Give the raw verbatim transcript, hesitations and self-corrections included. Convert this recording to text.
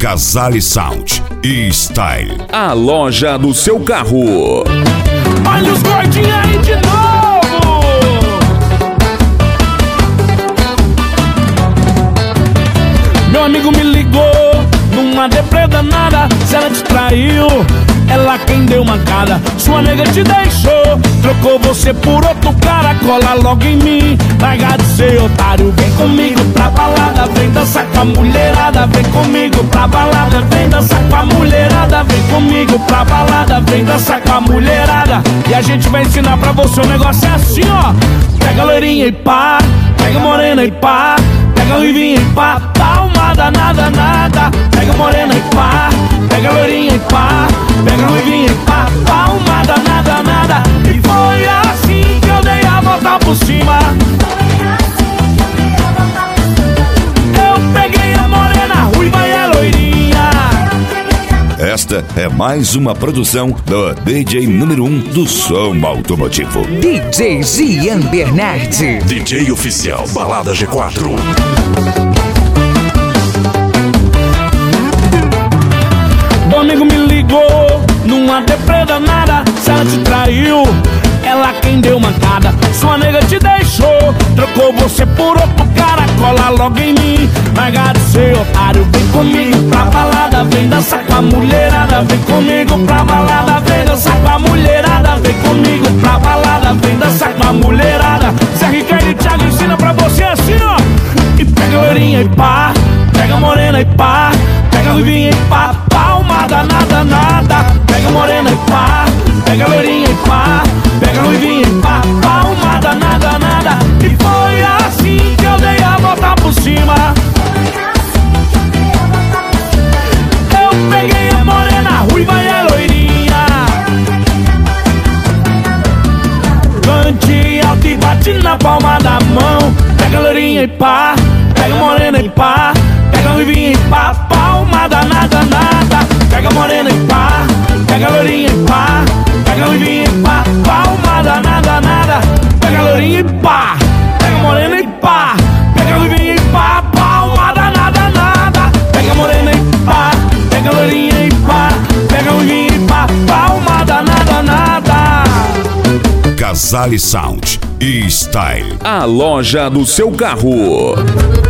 Casale Sound e Style. A loja do seu carro. Olha os gordinhos aí de novo. Meu amigo me ligou numa deprê danada. Se ela te traiu, ela quem deu mancada. Sua nega te deixou, trocou você por outro cara. Cola logo em mim, larga de ser otário. Vem comigo pra balada, vem dançar com a mulherada. Vem comigo pra balada, vem dançar com a mulherada. Vem comigo pra balada, vem dançar com a mulherada. E a gente vai ensinar pra você, o negócio é assim, ó. Pega a loirinha e pá, pega a morena e pá, pega a ruivinha e pá, palmada, nada, nada. Pega a morena e pá, pega a loirinha e pá, pega a ruivinha e pá, palmada, nada, nada. E foi assim que eu dei a volta por cima. Eu peguei a morena, ruiva e a loirinha. Esta é mais uma produção do D J número um do som automotivo. D J Gian Bernardi. D J oficial Balada G quatro. Meu amigo me ligou numa deprê danada. Se ela te traiu, ela quem deu mancada. Sua nega te deixou, trocou você por outro cara. Cola logo em mim, larga de ser otário. Vem comigo pra balada, vem dançar com a mulherada. Vem comigo pra balada, vem dançar com a mulherada. Vem comigo pra balada, vem dançar com a mulherada. Zé Ricardo e Thiago ensina pra você assim, ó. E pega a loirinha e pá, pega a morena e pá, pega a ruivinha e pá, palmada, nada, nada. Pega a morena e pá, pega a loirinha e pá, pega a ruivinha e pá, palmada, nada, nada. E foi assim que eu dei a volta por cima. Eu peguei a morena, ruiva e a loirinha. Cante alto e bate na palma da mão. Pega a loirinha e pá, pega a morena e pá, pega a ruivinha e pá, palmada, nada, nada. Pega a morena e pá, pega a loirinha e pá, pega a ruivinha e pá, palmada, nada, nada. Pega a loirinha e pá, pega a morena e pá, pega a ruivinha e pá, palmada, nada, nada. Pega a morena e pá, pega a loirinha e pá, pega a ruivinha e pá, palmada, nada, nada. Casale Sound e Style. A loja do seu carro.